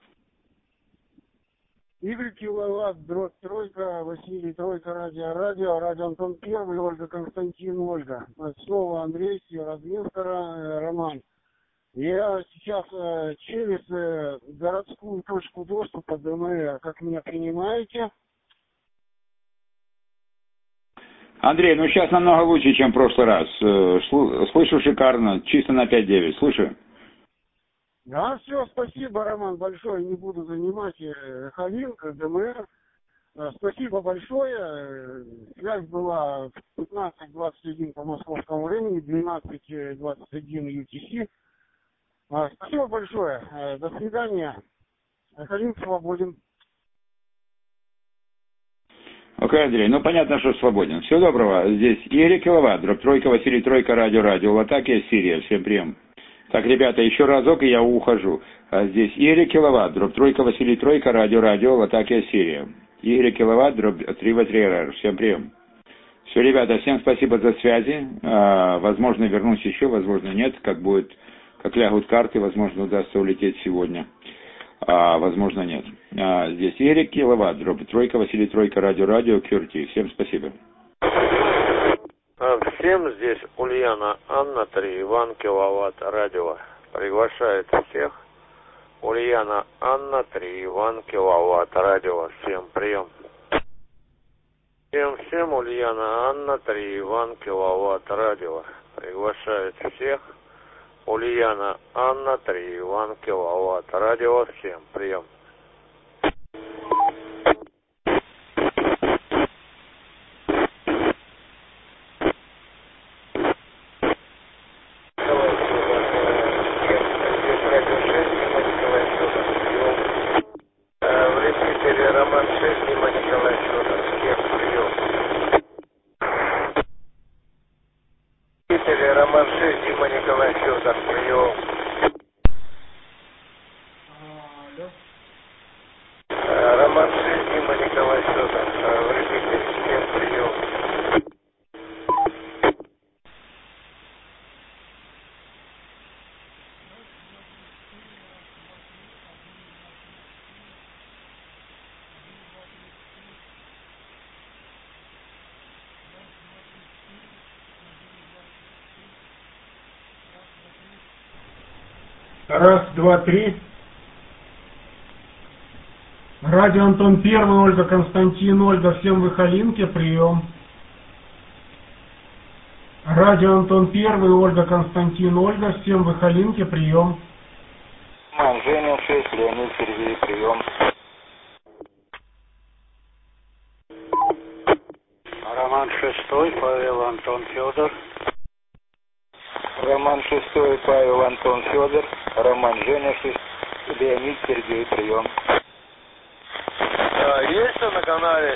Игорь Киловатт, дробь тройка, Василий Тройка, радио, радио, радио Антон Первый, Ольга Константин, Ольга. Слово Андрей, Северодвинска, Роман. Я сейчас э, через э, городскую точку доступа ДМР, как меня принимаете? Андрей, ну сейчас намного лучше, чем в прошлый раз. Слышу шикарно, чисто на пять девять. Слышу? Да, все, спасибо, Роман, большое. Не буду занимать Эхолинк, ДМР. Спасибо большое. Связь была в пятнадцать двадцать один по московскому времени, двенадцать двадцать один ю ти си. Спасибо большое. До свидания. Эхолинк свободен. Окей, okay, Андрей, ну понятно, что свободен. Всего доброго. Здесь Игорь Киловатт, дробь тройка, Василий Тройка, радио, радио, в атаке, Сирия. Всем прием. Так, ребята, еще разок, и я ухожу. Здесь Игорь Киловатт, дробь тройка, Василий Тройка, радио, радио, в атаке, Сирия. Игорь Киловатт, дробь три вэ три эр эр. Всем прием. Все, ребята, всем спасибо за связи. Возможно, вернусь еще, возможно, нет. Как будет, как лягут карты, возможно, удастся улететь сегодня. А, возможно, нет. А, здесь Игорь Киловатт, дробь тройка, Василий Тройка, радио, радио, Кюрти. Всем спасибо. Всем здесь Ульяна Анна три, Иван Киловатт, радио. Приглашает всех. Ульяна Анна три, Иван Киловатт, радио. Всем прием. Всем, всем Ульяна Анна три, Иван Киловатт, радио. Приглашает всех. Ульяна Анна три, Иван Киловатт, радио, всем прием. Раз, два, три. Радио Антон Первый, Ольга Константин, Ольга, всем в Ихалинке, прием. Радио Антон Первый, Ольга Константин, Ольга, всем в Ихалинке, прием. Ман, Женя, шесть, Леонид, Сергей, прием. Роман шестой, Павел, Антон, Федор. Роман шестой, Павел, Антон, Федор. Роман, Женя, шесть, Леонид, Сергей, прием. А, есть что на канале?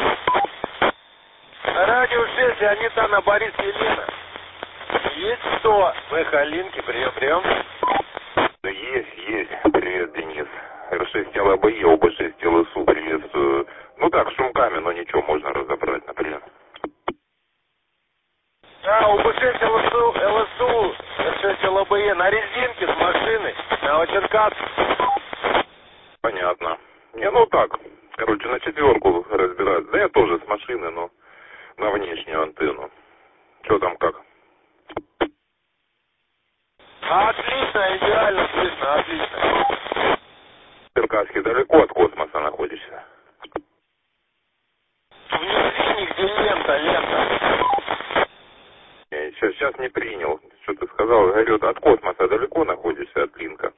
Радио шесть, Леонид, Анна, Борис, Елена. Есть кто? В Ихалинке, прием, прием. Есть, есть. Привет, Денис. эр шесть эл а бэ е, оба шесть эл эс у, приветствую. Ну так, шумками, но ничего, можно разобрать, например. А, о бэ шесть эл эс у, эл эс у, эр шесть эл а бэ е на резинке с машины, Новочеркасск. Понятно. Не, ну так, короче, на четверку разбирать. Да я тоже с машины, но на внешнюю антенну. Что там как? Отлично, идеально слышно, отлично. В Черкасске далеко от космоса находишься? В низине, где лента, лента. Я сейчас, сейчас не принял. Что ты сказал? Говорю, от космоса далеко находишься, от Линка?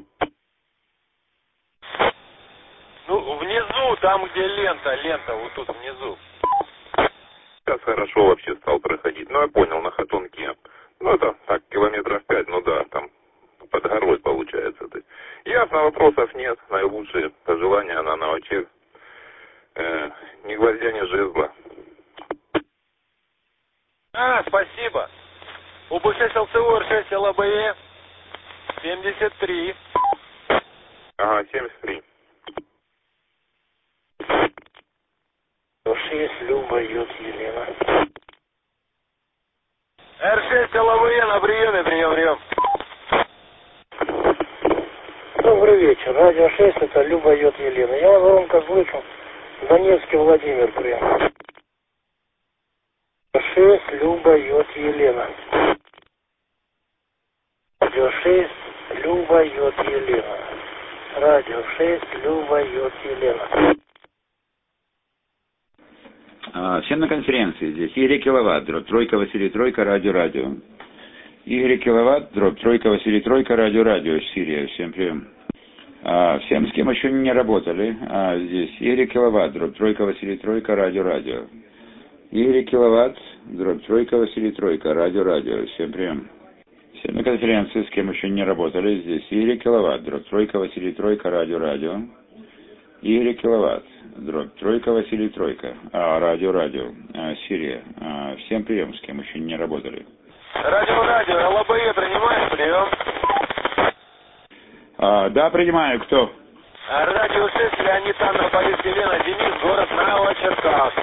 Ну, внизу, там, где лента, лента, вот тут внизу. Сейчас хорошо вообще стал проходить. Ну, я понял, на Хатунке. Ну, это так, километров пять, ну да, там под горой получается. То есть, ясно, вопросов нет. Наилучшие пожелания на Новочеркасск. Э, ни гвоздя, ни жезла. А, спасибо. о бэ шесть эл цэ у, эр шесть эл а бэ е, семьдесят три. Ага, семьдесят три. шесть, Люба, Ют, Елена. эр шесть эл а бэ е на приеме, прием, прием. Добрый вечер. Радио шесть, это Люба, Ют, Елена. Я вас громко слышу. Донецкий Владимир, прием. шесть, Люба, Ют, Елена. Радио шесть, Люба, Ют, Елена. Радио шесть, Люба, Ют, Елена. Всем на конференции. Здесь Игорь Киловатт, дробь тройка, Василий Тройка, радио, радио. Игорь Киловатт, дробь тройка, Василий Тройка, радио, радио, Сирия. Всем прием. А, всем, с кем еще не работали. А, здесь Игорь Киловатт, дробь тройка, Василий Тройка, радио, радио. Игорь Киловатт, дробь тройка, Василий Тройка, радио, радио. Всем прием. Всем на конференции, с кем еще не работали. Здесь Игорь Киловатт, дробь тройка, Василий Тройка, радио, радио. Игорь Киловатт, дробь тройка, Василий Тройка, а, радио, радио, а, Сирия. А, всем прием, с кем еще не работали. Радио, радио, эл а бэ е принимаешь, прием. А, да, принимаю, кто? Радио шесть, Леонид, Анна, Борис, Елена, Денис, город Новочеркасск.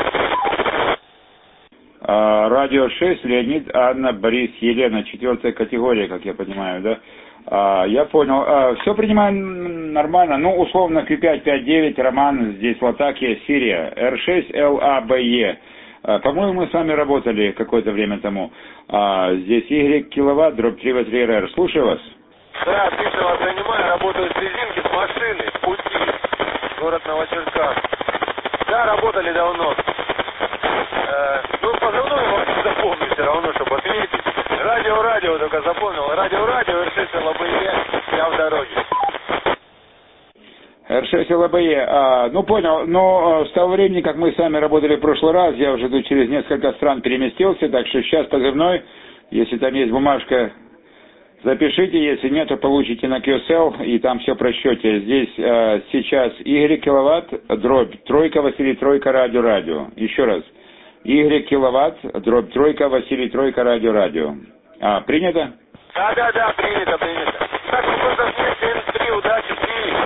А, радио шесть, Леонид, Анна, Борис, Елена, четвертая категория, как я понимаю, да? А, я понял. А, все принимаем нормально. Ну, условно, Q пять пять девять, Роман, здесь Латакия, Сирия, эр шесть эл а бэ е. А, по-моему, мы с вами работали какое-то время тому. А, здесь Y Киловатт, дробь три вэ три эр эр. Слушаю вас. Да, отлично вас занимаю. Работаю с резинки, с машины, в пути. Город Новочеркасск. Да, работали давно. Э, ну, позывной вам не запомню все равно, чтобы ответить. Радио, радио только запомнил. Радио, радио, эр шесть эл а бэ е, я в дороге. эр шесть эл а бэ е. А, ну, понял. Но с того времени, как мы с вами работали в прошлый раз, я уже тут через несколько стран переместился, так что сейчас позывной, если там есть бумажка, запишите, если нет, то получите на кью эс эл, и там все просчете. Здесь а, сейчас Y Киловатт, дробь тройка, Василий Тройка, радио, радио. Еще раз. Y Киловатт, дробь тройка, Василий Тройка, радио, радио. А, принято? Да, да, да, принято, принято. Так, вопросов нет, семьдесят три, удачи, принято.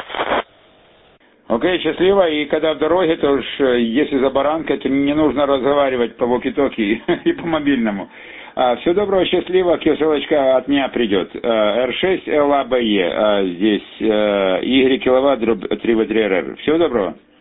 Окей, счастливо. И когда в дороге, то уж, если за баранкой, то не нужно разговаривать по воки-токи и по мобильному. А, всего доброго, счастливо. кью эс эл-очка от меня придет. А, эр шесть эл а бэ е. А, здесь а, Y Киловатт, дробь три вэ три эр эр. Всего доброго.